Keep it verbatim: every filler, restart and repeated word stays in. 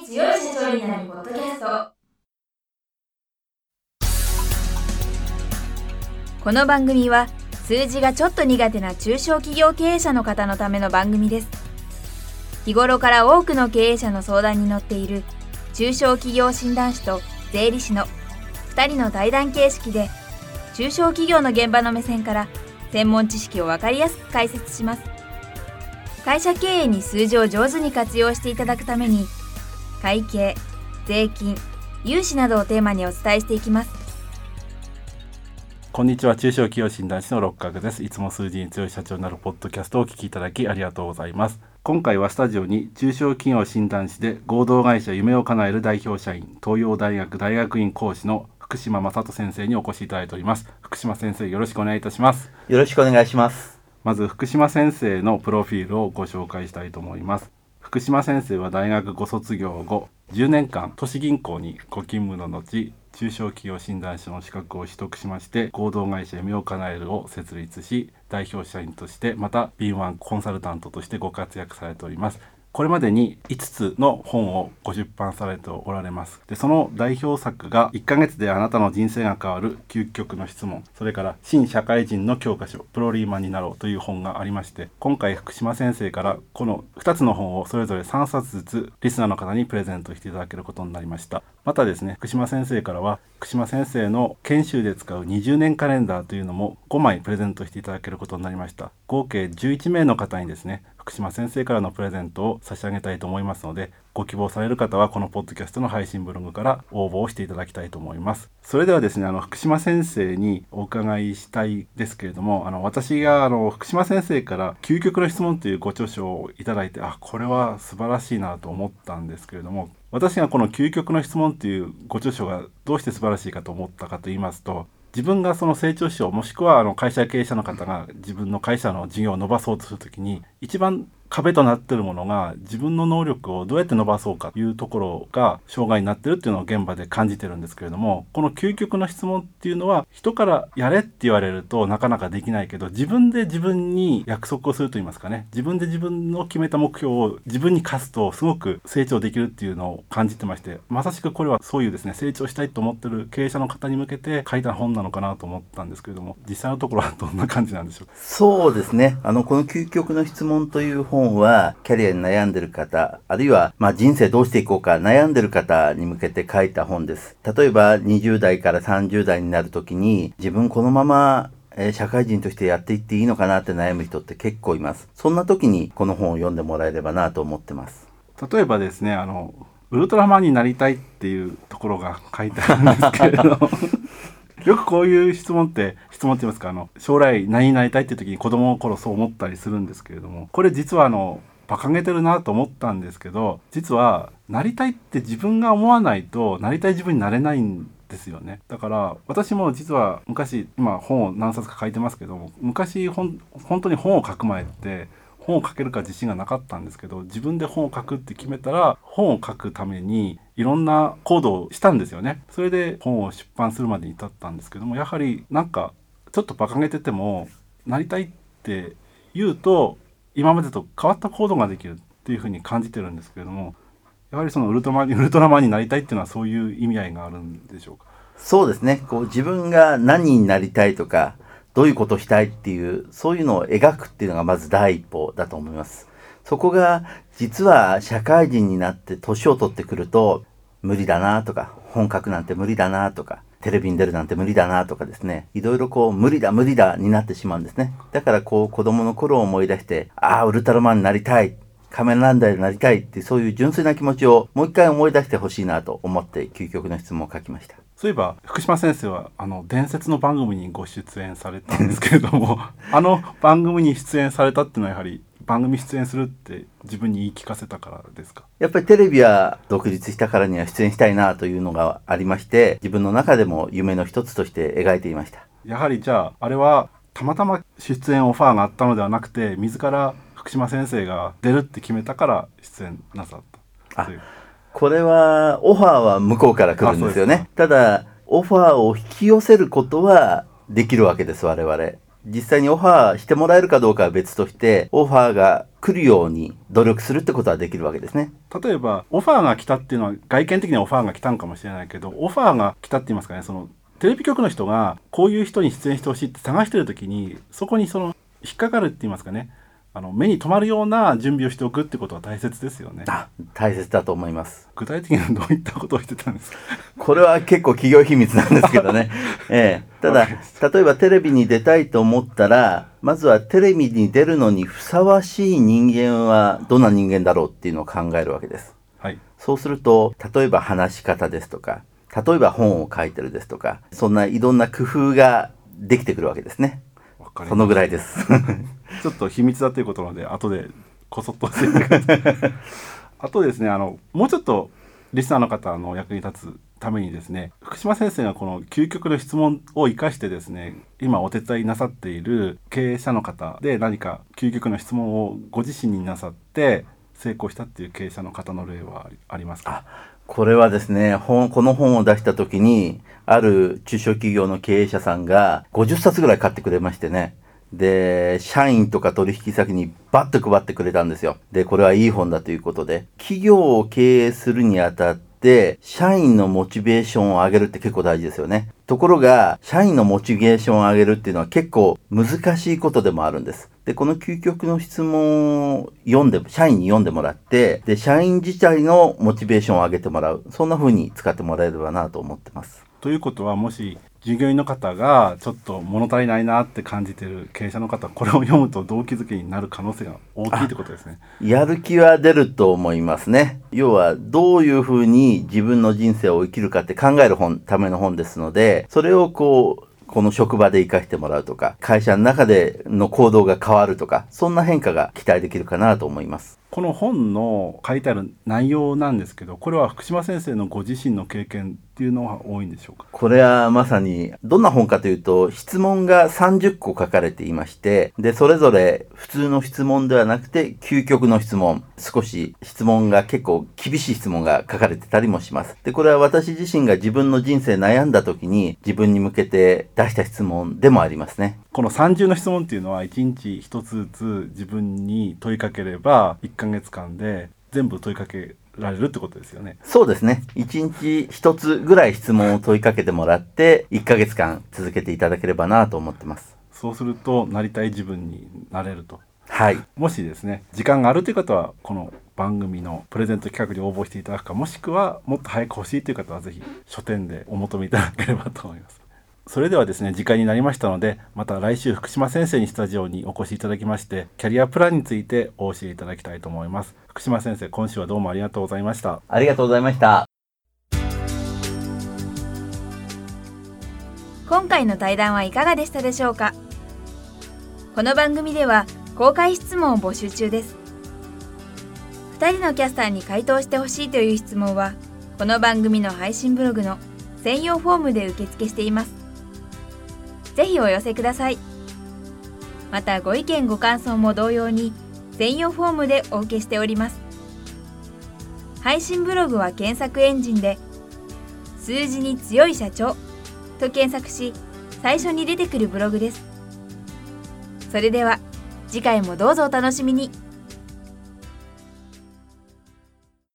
強い社長になるポッドキャスト。この番組は数字がちょっと苦手な中小企業経営者の方のための番組です。日頃から多くの経営者の相談に乗っている中小企業診断士と税理士のふたりの対談形式で、中小企業の現場の目線から専門知識を分かりやすく解説します。会社経営に数字を上手に活用していただくために、会計、税金、融資などをテーマにお伝えしていきます。 こんにちは、中小企業診断士の六角です。いつも数字に強い社長になるポッドキャストをお聞きいただきありがとうございます。今回はスタジオに中小企業診断士で合同会社夢を叶える代表社員、東洋大学大学院講師の福島正人先生にお越しいただいております。福島先生、よろしくお願いいたします。 よろしくお願いします。 まず福島先生のプロフィールをご紹介したいと思います。福島先生は大学ご卒業後じゅうねんかん都市銀行にご勤務の後、中小企業診断士の資格を取得しまして、合同会社夢を叶えるを設立し、代表社員としてまた敏腕コンサルタントとしてご活躍されております。これまでにいつつの本をご出版されておられます。で、その代表作がいっかげつであなたの人生が変わる究極の質問、それから新社会人の教科書プロリーマンになろうという本がありまして、今回福島先生からこのふたつの本をそれぞれさんさつずつリスナーの方にプレゼントしていただけることになりました。またですね、福島先生からは福島先生の研修で使うにじゅうねんカレンダーというのもごまいプレゼントしていただけることになりました。合計じゅういちめいの方にですね、福島先生からのプレゼントを差し上げたいと思いますので、ご希望される方はこのポッドキャストの配信ブログから応募をしていただきたいと思います。それではですね、あの福島先生にお伺いしたいですけれども、あの私があの福島先生から究極の質問というご著書をいただいて、あ、これは素晴らしいなと思ったんですけれども、私がこの究極の質問というご著書がどうして素晴らしいかと思ったかと言いますと、自分がその成長指標、もしくはあの会社経営者の方が自分の会社の事業を伸ばそうとするときに、一番壁となっているものが自分の能力をどうやって伸ばそうかというところが障害になっているっていうのを現場で感じてるんですけれども、この究極の質問っていうのは人からやれって言われるとなかなかできないけど、自分で自分に約束をすると言いますかね、自分で自分の決めた目標を自分に課すとすごく成長できるっていうのを感じてまして、まさしくこれはそういうですね、成長したいと思ってる経営者の方に向けて書いた本なのかなと思ったんですけれども、実際のところはどんな感じなんでしょうか。 そうですね、あのこの究極の質問という本はキャリアに悩んでる方、あるいはまあ人生どうしていこうか悩んでる方に向けて書いた本です。例えばにじゅうだいからさんじゅうだいになるときに、自分このままえー、社会人としてやっていっていいのかなって悩む人って結構います。そんな時にこの本を読んでもらえればなと思ってます。 例えばですね、あのウルトラマンになりたいっていうところが書いてあるんですけれどよくこういう質問って質問って言いますか、あの将来何になりたいっていう時に子供の頃そう思ったりするんですけれども、これ実はあの馬鹿げてるなと思ったんですけど、実はなりたいって自分が思わないとなりたい自分になれないんですよね。だから私も実は昔、今本を何冊か書いてますけども、昔ほん本当に本を書く前って本を書けるか自信がなかったんですけど、自分で本を書くって決めたら本を書くためにいろんな行動をしたんですよね。それで本を出版するまでに至ったんですけども、やはりなんかちょっと馬鹿げててもなりたいって言うと今までと変わった行動ができるっていうふうに感じてるんですけれども、やはりそのウルトラマンにウルトラマンになりたいっていうのはそういう意味合いがあるんでしょうか。 そうですね、こう自分が何になりたいとかどういうことをしたいっていう、そういうのを描くっていうのがまず第一歩だと思います。そこが実は社会人になって年を取ってくると無理だなとか、本書くなんて無理だなとか、テレビに出るなんて無理だなとかですね、いろいろこう無理だ無理だになってしまうんですね。だからこう子供の頃を思い出して、ああウルトラマンになりたい、仮面ランダーになりたいって、そういう純粋な気持ちをもう一回思い出してほしいなと思って究極の質問を書きました。 そういえば福島先生はあの伝説の番組にご出演されたんですけれどもあの番組に出演されたっていうのはやはり番組出演するって自分に言い聞かせたからですか。 やっぱりテレビは独立したからには出演したいなというのがありまして、自分の中でも夢の一つとして描いていました。 やはりじゃああれはたまたま出演オファーがあったのではなくて、自ら福島先生が出るって決めたから出演なさったという。 これはオファーは向こうから来るんですよね。ただオファーを引き寄せることはできるわけです、我々。 実際にオファーしてもらえるかどうかは別として、オファーが来るように努力するってことはできるわけですね。 例えばオファーが来たっていうのは外見的にはオファーが来たんかもしれないけど、オファーが来たって言いますかね、そのテレビ局の人がこういう人に出演してほしいって探してる時に、そこにその引っかかるって言いますかね、あの目に留まるような準備をしておくってことは大切ですよね。 あ、大切だと思います。 具体的にはどういったことをしてたんですか？ これは結構企業秘密なんですけどね、ええ、ただ例えばテレビに出たいと思ったら、まずはテレビに出るのにふさわしい人間はどんな人間だろうっていうのを考えるわけです、はい、そうすると例えば話し方ですとか、例えば本を書いてるですとか、そんないろんな工夫ができてくるわけですね。そのぐらいですちょっと秘密だということなので後でこそっと教えてくださいあとですね、あのもうちょっとリスナーの方の役に立つためにですね、福島先生がこの究極の質問を生かしてですね、今お手伝いなさっている経営者の方で何か究極の質問をご自身になさって成功したっていう経営者の方の例はありますか？ あ、これはですね、本この本を出した時にある中小企業の経営者さんがごじゅっさつぐらい買ってくれましてね、で社員とか取引先にバッと配ってくれたんですよ。でこれはいい本だということで、企業を経営するにあたって社員のモチベーションを上げるって結構大事ですよね。ところが社員のモチベーションを上げるっていうのは結構難しいことでもあるんです。でこの究極の質問を読んで社員に読んでもらって、で社員自体のモチベーションを上げてもらう、そんな風に使ってもらえればなと思ってます。 ということは、もし従業員の方がちょっと物足りないなって感じている経営者の方はこれを読むと動機づけになる可能性が大きいってことですね。 やる気は出ると思いますね。要はどういうふうに自分の人生を生きるかって考える本ための本ですので、それをこうこの職場で生かしてもらうとか、会社の中での行動が変わるとか、そんな変化が期待できるかなと思います。 この本の書いてある内容なんですけど、これは福島先生のご自身の経験っていうのは多いんでしょうか？ これはまさにどんな本かというと、質問がさんじゅっこ書かれていまして、でそれぞれ普通の質問ではなくて究極の質問、少し質問が結構厳しい質問が書かれてたりもします。でこれは私自身が自分の人生悩んだ時に自分に向けて出した質問でもありますね。 このさん重の質問っていうのはいちにちひとつずつ自分に問いかければいっかげつかんで全部問いかけられるってことですよね。 そうですね。いちにちひとつぐらい質問を問いかけてもらっていっかげつかん続けていただければなと思ってます。 そうするとなりたい自分になれると。 はい。 もしですね、時間があるという方はこの番組のプレゼント企画に応募していただくか、もしくはもっと早く欲しいという方はぜひ書店でお求めいただければと思います。それではですね、時間になりましたので、また来週福島先生にスタジオにお越しいただきまして、キャリアプランについてお教えいただきたいと思います。福島先生、今週はどうもありがとうございました。 ありがとうございました。 今回の対談はいかがでしたでしょうか？この番組では公開質問を募集中です。ふたりのキャスターに回答してほしいという質問は、この番組の配信ブログの専用フォームで受付しています。ぜひお寄せください。またご意見ご感想も同様に専用フォームでお受けしております。配信ブログは検索エンジンで数字に強い社長と検索し、最初に出てくるブログです。それでは次回もどうぞお楽しみに。